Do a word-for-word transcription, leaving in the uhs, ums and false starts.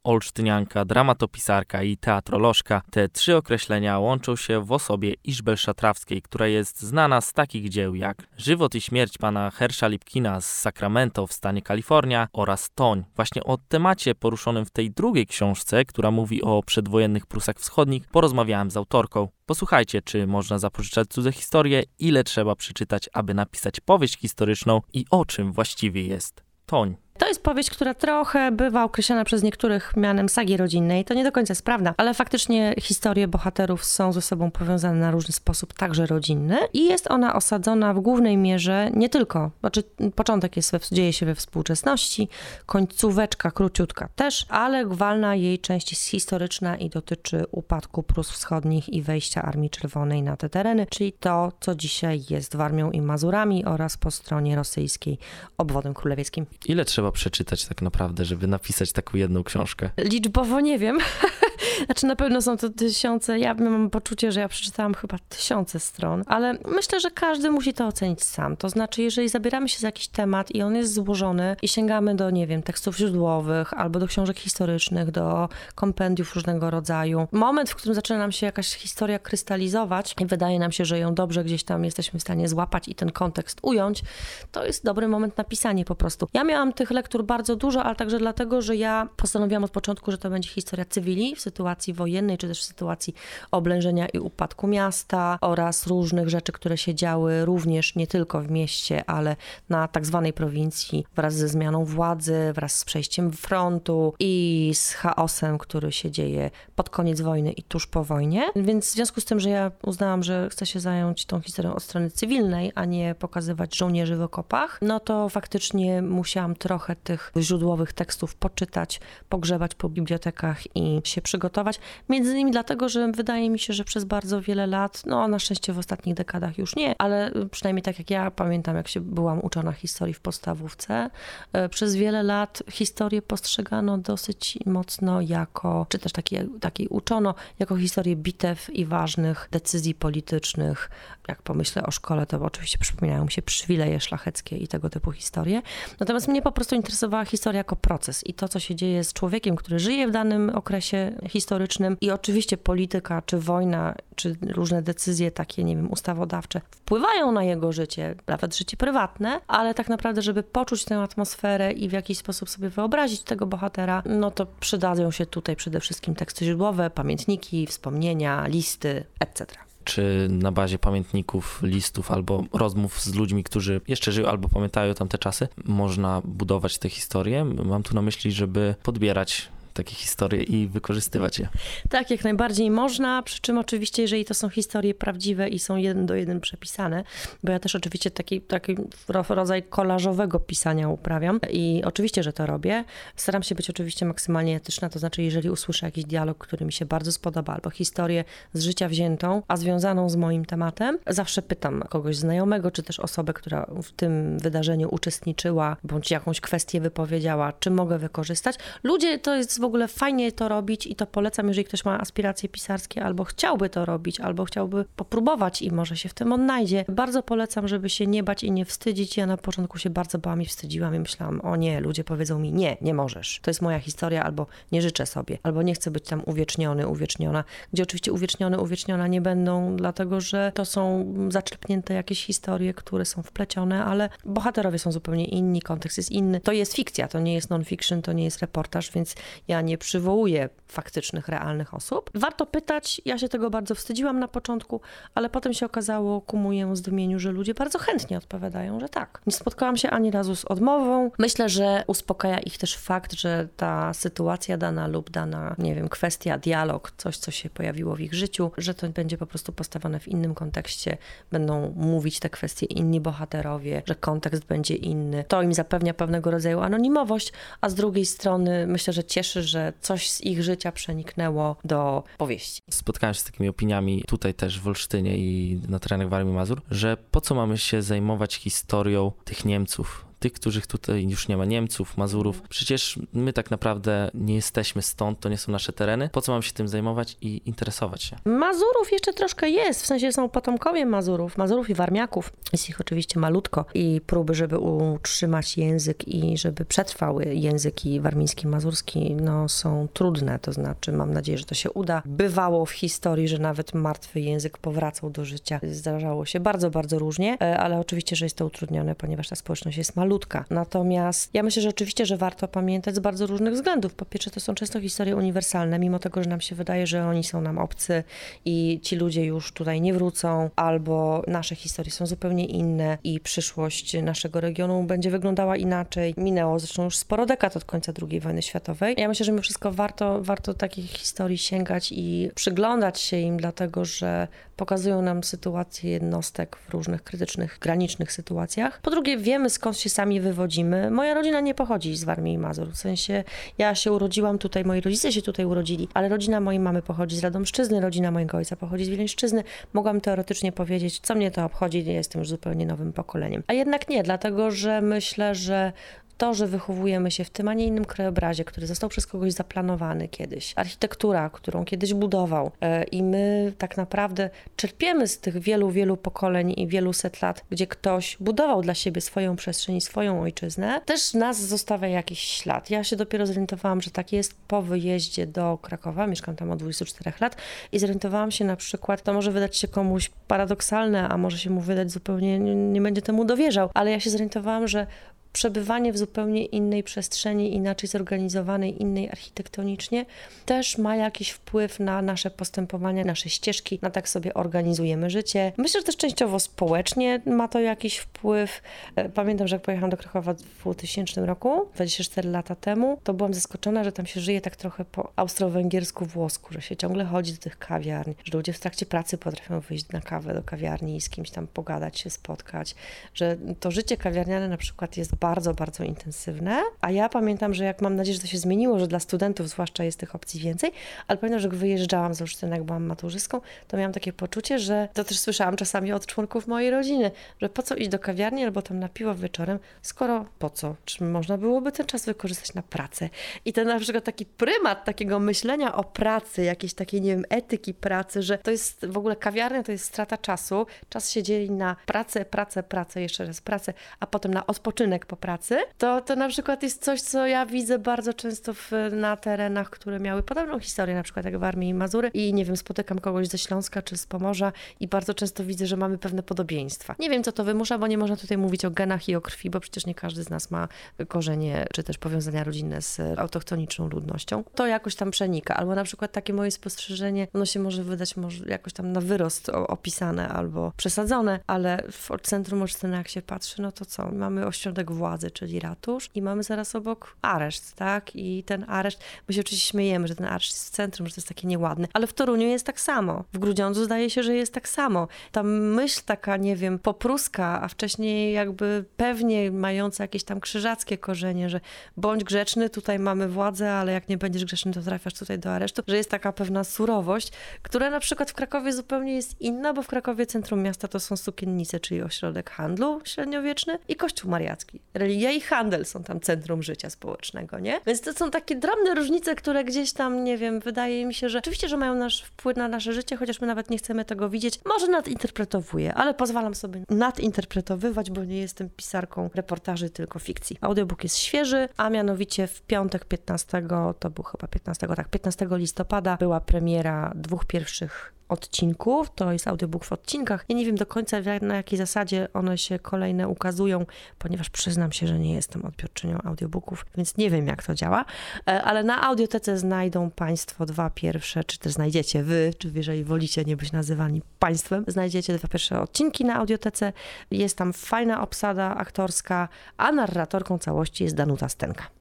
olsztynianka, dramatopisarka i teatrolożka. Te trzy określenia łączą się w osobie Izbel Szatrawskiej, która jest znana z takich dzieł jak Żywot i śmierć pana Hersha Lipkina z Sacramento w stanie Kalifornia oraz Toń. Właśnie o temacie poruszonym w tej drugiej książce, która mówi o przedwojennych Prusach Wschodnich, porozmawiałem z autorką. Posłuchajcie, czy można zapożyczać cudze historie, ile trzeba przeczytać, aby napisać powieść historyczną i o czym właściwie jest Toń. To jest powieść, która trochę bywa określana przez niektórych mianem sagi rodzinnej. To nie do końca jest prawda, ale faktycznie historie bohaterów są ze sobą powiązane na różny sposób, także rodzinny. I jest ona osadzona w głównej mierze nie tylko, znaczy początek jest we, dzieje się we współczesności, końcóweczka króciutka też, ale gwalna jej część jest historyczna i dotyczy upadku Prus Wschodnich i wejścia Armii Czerwonej na te tereny, czyli to, co dzisiaj jest Warmią i Mazurami oraz po stronie rosyjskiej obwodem królewieckim. Ile trzeba przeczytać tak naprawdę, żeby napisać taką jedną książkę? Liczbowo nie wiem. Znaczy na pewno są to tysiące, ja mam poczucie, że ja przeczytałam chyba tysiące stron, ale myślę, że każdy musi to ocenić sam. To znaczy, jeżeli zabieramy się za jakiś temat i on jest złożony i sięgamy do, nie wiem, tekstów źródłowych albo do książek historycznych, do kompendiów różnego rodzaju, moment, w którym zaczyna nam się jakaś historia krystalizować i wydaje nam się, że ją dobrze gdzieś tam jesteśmy w stanie złapać i ten kontekst ująć, to jest dobry moment na pisanie po prostu. Ja miałam tych lektur bardzo dużo, ale także dlatego, że ja postanowiłam od początku, że to będzie historia cywili w sytuacji wojennej, czy też w sytuacji oblężenia i upadku miasta oraz różnych rzeczy, które się działy również nie tylko w mieście, ale na tak zwanej prowincji wraz ze zmianą władzy, wraz z przejściem frontu i z chaosem, który się dzieje pod koniec wojny i tuż po wojnie. Więc w związku z tym, że ja uznałam, że chcę się zająć tą historią od strony cywilnej, a nie pokazywać żołnierzy w okopach, no to faktycznie musiałam trochę tych źródłowych tekstów poczytać, pogrzebać po bibliotekach i się przygotować. Między innymi dlatego, że wydaje mi się, że przez bardzo wiele lat, no na szczęście w ostatnich dekadach już nie, ale przynajmniej tak jak ja pamiętam, jak się byłam uczona historii w podstawówce, przez wiele lat historię postrzegano dosyć mocno jako, czy też takiej, takiej uczono, jako historię bitew i ważnych decyzji politycznych. Jak pomyślę o szkole, to oczywiście przypominają mi się przywileje szlacheckie i tego typu historie. Natomiast mnie po prostu interesowała historia jako proces i to, co się dzieje z człowiekiem, który żyje w danym okresie historycznym i oczywiście polityka, czy wojna, czy różne decyzje takie, nie wiem, ustawodawcze wpływają na jego życie, nawet życie prywatne, ale tak naprawdę, żeby poczuć tę atmosferę i w jakiś sposób sobie wyobrazić tego bohatera, no to przydadzą się tutaj przede wszystkim teksty źródłowe, pamiętniki, wspomnienia, listy, et cetera. Czy na bazie pamiętników, listów albo rozmów z ludźmi, którzy jeszcze żyją albo pamiętają tamte czasy, można budować te historie? Mam tu na myśli, żeby podbierać takie historie i wykorzystywać je. Tak, jak najbardziej można, przy czym oczywiście, jeżeli to są historie prawdziwe i są jeden do jeden przepisane, bo ja też oczywiście taki, taki rodzaj kolażowego pisania uprawiam i oczywiście, że to robię. Staram się być oczywiście maksymalnie etyczna, to znaczy, jeżeli usłyszę jakiś dialog, który mi się bardzo spodoba, albo historię z życia wziętą, a związaną z moim tematem, zawsze pytam kogoś znajomego, czy też osobę, która w tym wydarzeniu uczestniczyła, bądź jakąś kwestię wypowiedziała, czy mogę wykorzystać. Ludzie, to jest w ogóle fajnie to robić i to polecam, jeżeli ktoś ma aspiracje pisarskie albo chciałby to robić, albo chciałby popróbować i może się w tym odnajdzie. Bardzo polecam, żeby się nie bać i nie wstydzić. Ja na początku się bardzo bałam i wstydziłam i myślałam, o nie, ludzie powiedzą mi, nie, nie możesz. To jest moja historia, albo nie życzę sobie, albo nie chcę być tam uwieczniony, uwieczniona. Gdzie oczywiście uwieczniony, uwieczniona nie będą, dlatego że to są zaczerpnięte jakieś historie, które są wplecione, ale bohaterowie są zupełnie inni, kontekst jest inny. To jest fikcja, to nie jest non-fiction, to nie jest reportaż, więc ja nie przywołuję faktycznych, realnych osób. Warto pytać, ja się tego bardzo wstydziłam na początku, ale potem się okazało ku mojemu zdumieniu, że ludzie bardzo chętnie odpowiadają, że tak. Nie spotkałam się ani razu z odmową. Myślę, że uspokaja ich też fakt, że ta sytuacja dana lub dana, nie wiem, kwestia, dialog, coś, co się pojawiło w ich życiu, że to będzie po prostu postawione w innym kontekście, będą mówić te kwestie inni bohaterowie, że kontekst będzie inny. To im zapewnia pewnego rodzaju anonimowość, a z drugiej strony myślę, że cieszy, że coś z ich życia przeniknęło do powieści. Spotkałem się z takimi opiniami tutaj też w Olsztynie i na terenach Warmii i Mazur, że po co mamy się zajmować historią tych Niemców, tych, których tutaj już nie ma, Niemców, Mazurów. Przecież my tak naprawdę nie jesteśmy stąd, to nie są nasze tereny. Po co mam się tym zajmować i interesować się? Mazurów jeszcze troszkę jest, w sensie są potomkowie Mazurów, Mazurów i Warmiaków. Jest ich oczywiście malutko i próby, żeby utrzymać język i żeby przetrwały języki warmiński, mazurski, no są trudne, to znaczy mam nadzieję, że to się uda. Bywało w historii, że nawet martwy język powracał do życia. Zdarzało się bardzo, bardzo różnie, ale oczywiście, że jest to utrudnione, ponieważ ta społeczność jest malutka. Natomiast ja myślę, że oczywiście, że warto pamiętać z bardzo różnych względów. Po pierwsze, to są często historie uniwersalne, mimo tego, że nam się wydaje, że oni są nam obcy i ci ludzie już tutaj nie wrócą, albo nasze historie są zupełnie inne i przyszłość naszego regionu będzie wyglądała inaczej. Minęło zresztą już sporo dekad od końca drugiej wojny światowej. Ja myślę, że mimo wszystko warto, warto takich historii sięgać i przyglądać się im, dlatego że pokazują nam sytuację jednostek w różnych krytycznych, granicznych sytuacjach. Po drugie, wiemy, skąd się sami wywodzimy. Moja rodzina nie pochodzi z Warmii i Mazur. W sensie, ja się urodziłam tutaj, moi rodzice się tutaj urodzili, ale rodzina mojej mamy pochodzi z Radomszczyzny, rodzina mojego ojca pochodzi z Wileńszczyzny. Mogłam teoretycznie powiedzieć, co mnie to obchodzi, ja jestem już zupełnie nowym pokoleniem. A jednak nie, dlatego że myślę, że to, że wychowujemy się w tym, a nie innym krajobrazie, który został przez kogoś zaplanowany kiedyś, architektura, którą kiedyś budował i my tak naprawdę czerpiemy z tych wielu, wielu pokoleń i wielu set lat, gdzie ktoś budował dla siebie swoją przestrzeń i swoją ojczyznę, też nas zostawia jakiś ślad. Ja się dopiero zorientowałam, że tak jest po wyjeździe do Krakowa, mieszkam tam od dwudziestu czterech lat i zorientowałam się na przykład, to może wydać się komuś paradoksalne, a może się mu wydać zupełnie, nie, nie będzie temu dowierzał, ale ja się zorientowałam, że przebywanie w zupełnie innej przestrzeni, inaczej zorganizowanej, innej architektonicznie, też ma jakiś wpływ na nasze postępowania, nasze ścieżki, na tak sobie organizujemy życie. Myślę, że też częściowo społecznie ma to jakiś wpływ. Pamiętam, że jak pojechałam do Krakowa w dwutysięcznym roku, dwadzieścia cztery lata temu, to byłam zaskoczona, że tam się żyje tak trochę po austro-węgiersku włosku, że się ciągle chodzi do tych kawiarni, że ludzie w trakcie pracy potrafią wyjść na kawę do kawiarni i z kimś tam pogadać, się spotkać, że to życie kawiarniane na przykład jest bardzo, bardzo intensywne, a ja pamiętam, że jak mam nadzieję, że to się zmieniło, że dla studentów zwłaszcza jest tych opcji więcej, ale pamiętam, że jak wyjeżdżałam z Olsztyna, jak byłam maturzystką, to miałam takie poczucie, że to też słyszałam czasami od członków mojej rodziny, że po co iść do kawiarni albo tam na piwo wieczorem, skoro po co? Czy można byłoby ten czas wykorzystać na pracę? I ten na przykład taki prymat takiego myślenia o pracy, jakiejś takiej, nie wiem, etyki pracy, że to jest w ogóle kawiarnia, to jest strata czasu, czas się dzieli na pracę, pracę, pracę, jeszcze raz pracę, a potem na odpoczynek po pracy, to, to na przykład jest coś, co ja widzę bardzo często w, na terenach, które miały podobną historię, na przykład jak Warmii i Mazury i nie wiem, spotykam kogoś ze Śląska czy z Pomorza i bardzo często widzę, że mamy pewne podobieństwa. Nie wiem, co to wymusza, bo nie można tutaj mówić o genach i o krwi, bo przecież nie każdy z nas ma korzenie czy też powiązania rodzinne z autochtoniczną ludnością. To jakoś tam przenika, albo na przykład takie moje spostrzeżenie, ono się może wydać może jakoś tam na wyrost opisane albo przesadzone, ale w centrum Olsztyna jak się patrzy, no to co? Mamy ośrodek władzy, czyli ratusz i mamy zaraz obok areszt, tak? I ten areszt, my się oczywiście śmiejemy, że ten areszt jest w centrum, że to jest takie nieładne, ale w Toruniu jest tak samo. W Grudziądzu zdaje się, że jest tak samo. Ta myśl taka, nie wiem, popruska, a wcześniej jakby pewnie mająca jakieś tam krzyżackie korzenie, że bądź grzeczny, tutaj mamy władzę, ale jak nie będziesz grzeczny, to trafiasz tutaj do aresztu, że jest taka pewna surowość, która na przykład w Krakowie zupełnie jest inna, bo w Krakowie centrum miasta to są sukiennice, czyli ośrodek handlu średniowieczny i Kościół Mariacki. Religia i handel są tam centrum życia społecznego, nie? Więc to są takie drobne różnice, które gdzieś tam, nie wiem, wydaje mi się, że oczywiście, że mają nasz wpływ na nasze życie, chociaż my nawet nie chcemy tego widzieć. Może nadinterpretowuję, ale pozwalam sobie nadinterpretowywać, bo nie jestem pisarką reportaży, tylko fikcji. Audiobook jest świeży, a mianowicie w piątek piętnastego, to był chyba piętnastego, tak, piętnastego listopada była premiera dwóch pierwszych odcinków, to jest audiobook w odcinkach. Ja nie wiem do końca na jakiej zasadzie one się kolejne ukazują, ponieważ przyznam się, że nie jestem odbiorczynią audiobooków, więc nie wiem jak to działa, ale na Audiotece znajdą Państwo dwa pierwsze, czy też znajdziecie wy, czy jeżeli wolicie nie być nazywani państwem, znajdziecie dwa pierwsze odcinki na Audiotece. Jest tam fajna obsada aktorska, a narratorką całości jest Danuta Stenka.